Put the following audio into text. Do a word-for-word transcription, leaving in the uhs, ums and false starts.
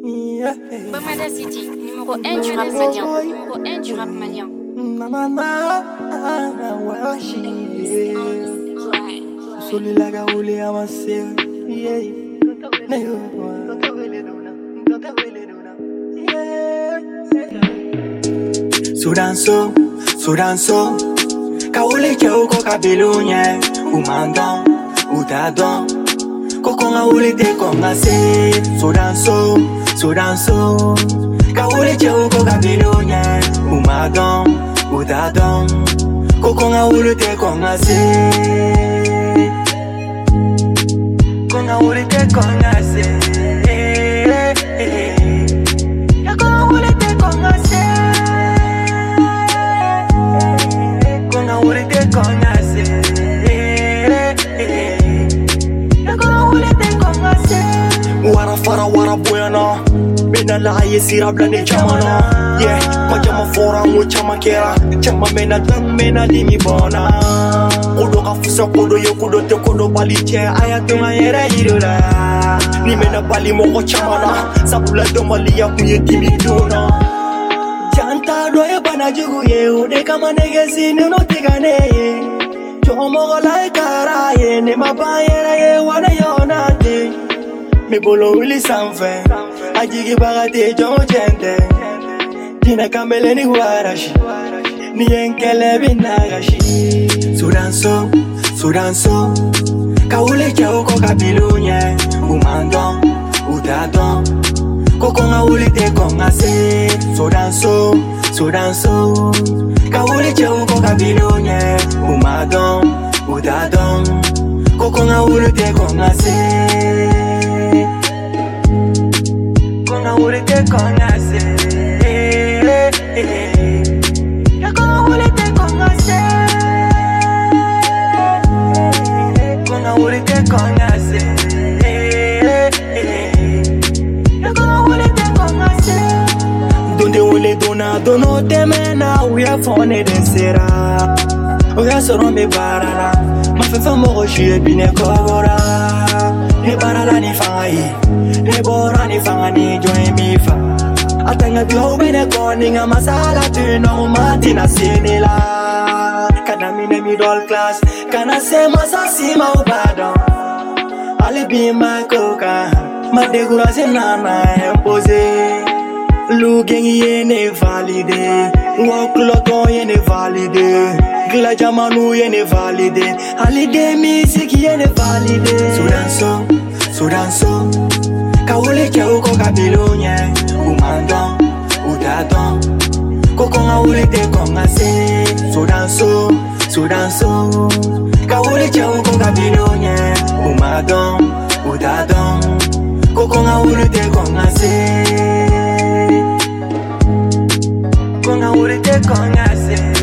Bamada City, numéro un du rap malien. Numéro un du rap malien. Sudanso, Sudanso, kaule chau ko kabilunya, umandon, utadon, kokonga ulite konga se. Sudanso, Sudanso, kaule chau ko kabilunya, umandon, utadon, kokonga ulite konga se. Konga ulite konga se. Wara fara wara boyana, mena la yesira blane chamana. Yeah, kwa jama fora mu chama kera, chama mena dam mena limi bona. Kodo ka fusa kodo yo kodo te kodo bali che ayatuma yera irola. Ni mena bali moko chamana, sabula domali ya kuye timi dona. Janta doye bana jugu ye ude kama negezi no tigane. Chomo la kara ye ne mabayera ye wana yonate. Me bolo wili sanfe, ajigi bagate jongo chente. Dina kamele ni warashi, ni enkele binagashi. Sudanso, Sudanso, kaule chau ko kabilunya, umandon, utadon, kokonga ulite konga se. Sudanso, Sudanso, kaule chau ko kabilunya, umandon, utadon, kokonga ulite konga se. Konga ulite konga se. Konga ulite konga se. Konga ulite konga se. Konga ulite konga se. Donde ule dona dono temena uya fone desera. Uya soro me barala. Ma fefa mo shie bine kogora. Ne barala ni fangai. Ne bora ni fangani join mi fa. Atanga glow bene koninga masala tino matina senela. Kana mine middle class, kana se masasi maubado. Ale bi ma koka, ma degura se nana imposé. Lugengi yene valide, wakloto yene valide. Gla jamanu yene valide, halide music yene valide. Sudanso, Sudanso, kaule chau ko kabilunya, umandon, utadon, kokonga ulite konga se. Sudanso, Sudanso, kaule chau ko kabilunya, umandon, utadon, kokonga ulite konga se. Konga ulite konga se.